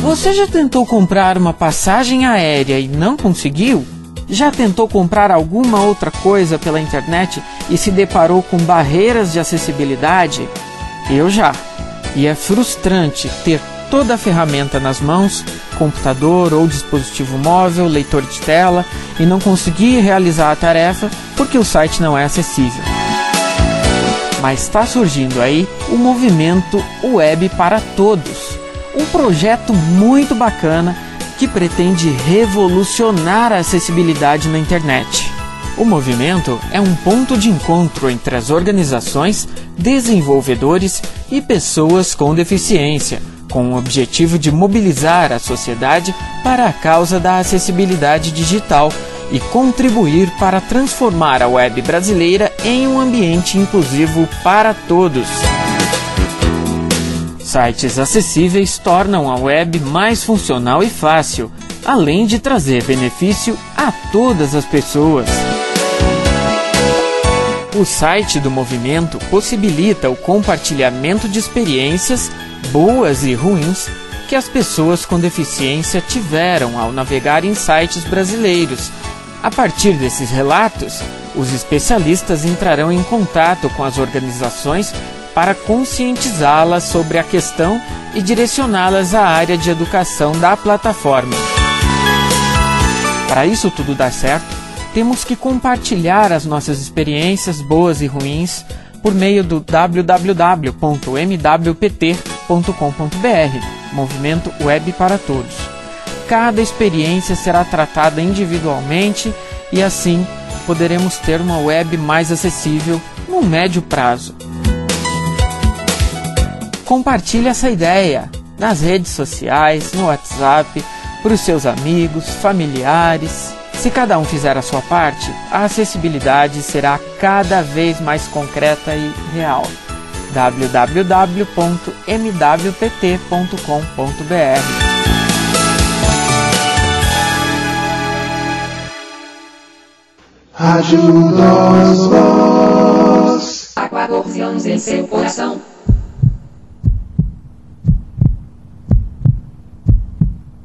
Você já tentou comprar uma passagem aérea e não conseguiu? Já tentou comprar alguma outra coisa pela internet e se deparou com barreiras de acessibilidade? Eu já. E é frustrante ter toda a ferramenta nas mãos, computador ou dispositivo móvel, leitor de tela, e não conseguir realizar a tarefa porque o site não é acessível. Mas está surgindo aí o movimento Web para Todos, um projeto muito bacana que pretende revolucionar a acessibilidade na internet. O movimento é um ponto de encontro entre as organizações, desenvolvedores e pessoas com deficiência, com o objetivo de mobilizar a sociedade para a causa da acessibilidade digital e contribuir para transformar a web brasileira em um ambiente inclusivo para todos. Sites acessíveis tornam a web mais funcional e fácil, além de trazer benefício a todas as pessoas. O site do movimento possibilita o compartilhamento de experiências boas e ruins que as pessoas com deficiência tiveram ao navegar em sites brasileiros. A partir desses relatos, os especialistas entrarão em contato com as organizações para conscientizá-las sobre a questão e direcioná-las à área de educação da plataforma. Para isso tudo dar certo, temos que compartilhar as nossas experiências boas e ruins por meio do www.mwpt.com.br, Movimento Web para Todos. Cada experiência será tratada individualmente e assim poderemos ter uma web mais acessível no médio prazo. Compartilhe essa ideia nas redes sociais, no WhatsApp, para os seus amigos, familiares. Se cada um fizer a sua parte, a acessibilidade será cada vez mais concreta e real. www.mwpt.com.br Ajuda-os, há 14 anos em seu coração.